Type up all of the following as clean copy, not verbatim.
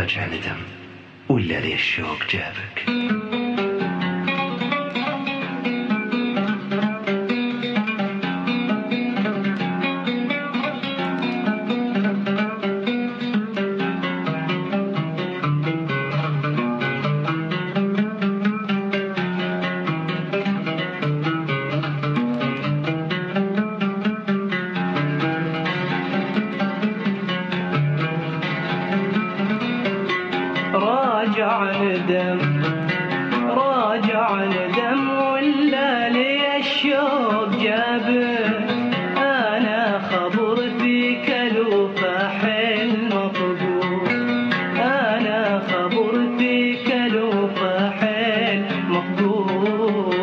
راجع ندم ولا لي الشوق جابك؟ راجع ندم ولا لي الشوق جابك. أنا خبر فيك الوفا حلم مفقود، أنا خبر فيك الوفا حلم مفقود.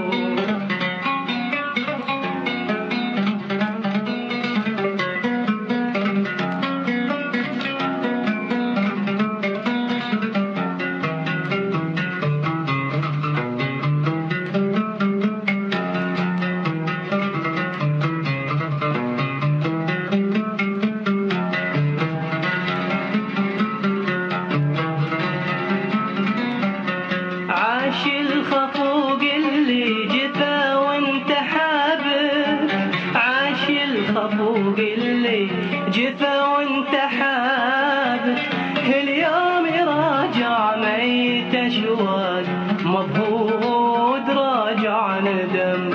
عاش الخفوق اللي جفا وانت حابب، عاش الخفوق اللي جفا وانت حابب. اليوم راجع ميت اشواق مضهود. راجع ندم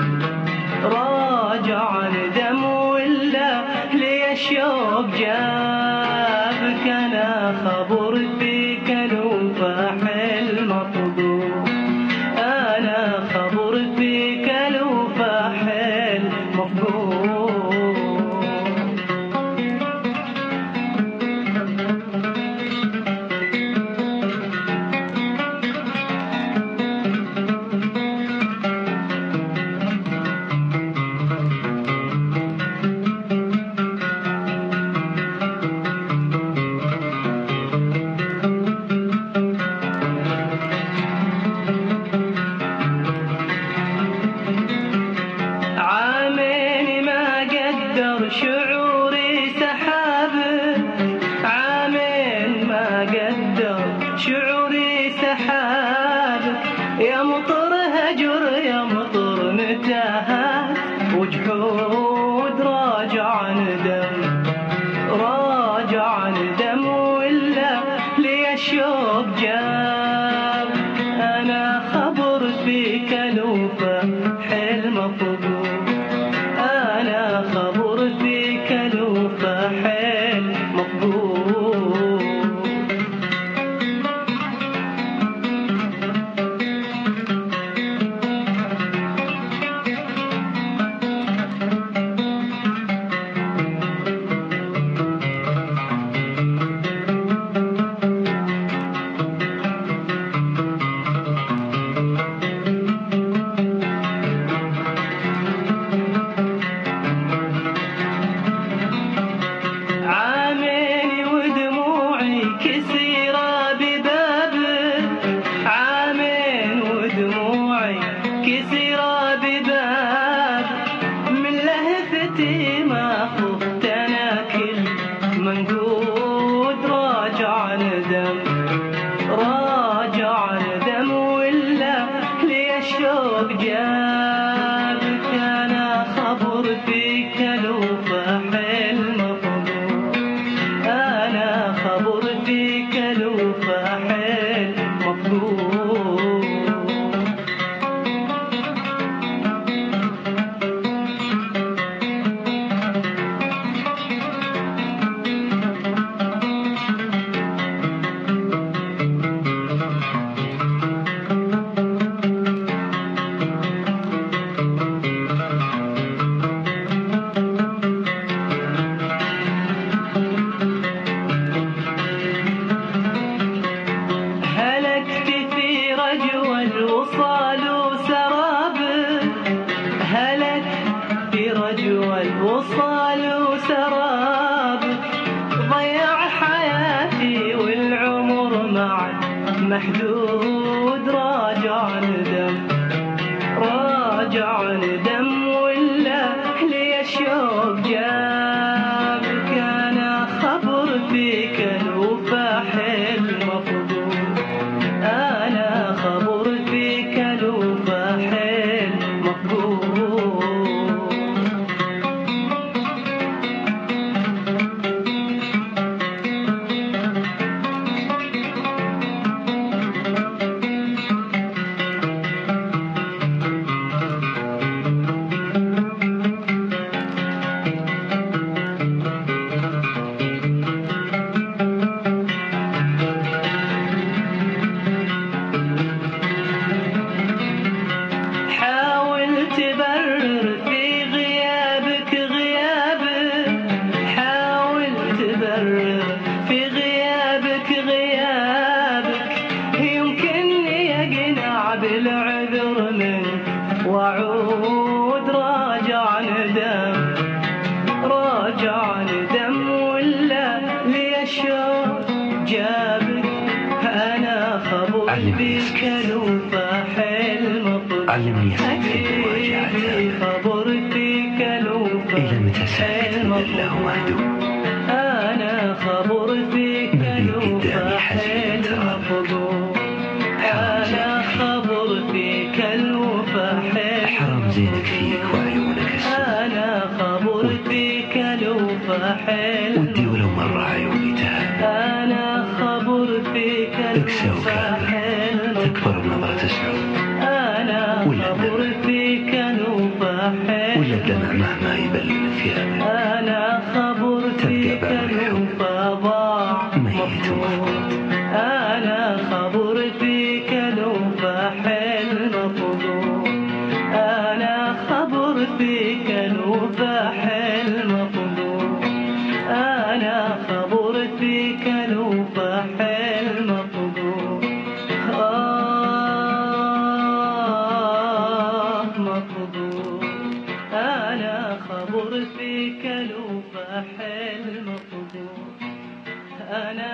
ولا لي الشوق جابك. انا خبر فيك الوفا حلم مفقود، أنا خبر فيك الوفا حلم مفقود. شعوري سحابك، عامين ما قدر شعوري سحابك. يا مطر هجر يا مطر نتاهات وجحود. راجع ندم ولا لي الشوق جابك. أنا خبر فيك الوفا حلم مفقود، أنا خبر فيك الوفا حلم مفقود. عامين ودموعي كثيرة ببابك، عامين ودموعي كثيرة ببابك. من لهفتي ما خفت أنا كل منقود. راجع ندم ولا لي الشوق جابك. أنا خبر فيك الوفا حلم مفقود، أنا خبر فيك الوفا حلم مفقود. الوصال وسرابك، هلك في رجوى الوصال وسرابك. ضيع حياتي والعمر معك محدود. راجع ندم ولا لي الشوق جابك. أنا خبر فيك الوفا حلم الشوق جابك أنا خبر بك الوفاح المطلوب علمني أستكفي بمواجهة خبر فيك الوفاح إلى متى ساكت مذله ومهدوء أنا خبر فيك الوفاح المطلوب أنا خبر فيك الوفاح حرام زينك فيك وعيونك السود أنا خبر فيك الوفاح ودي ولو مرة عيوني تهاب أنا خبر فيك اكسى وكابر تكبر بنظرة السعود أنا خبر فيك الوفاح ولا الدمع مهما يبلل ثيابك أنا خبر فيك الوفا ضاع ميت ومفقود أنا خبر فيك الوفاح المطلوب أنا خبر فيك الوفاح المطلوب أنا خبر فيك الوفاح المطلوب مطلوب أنا خبر فيك الوفاح المطلوب أنا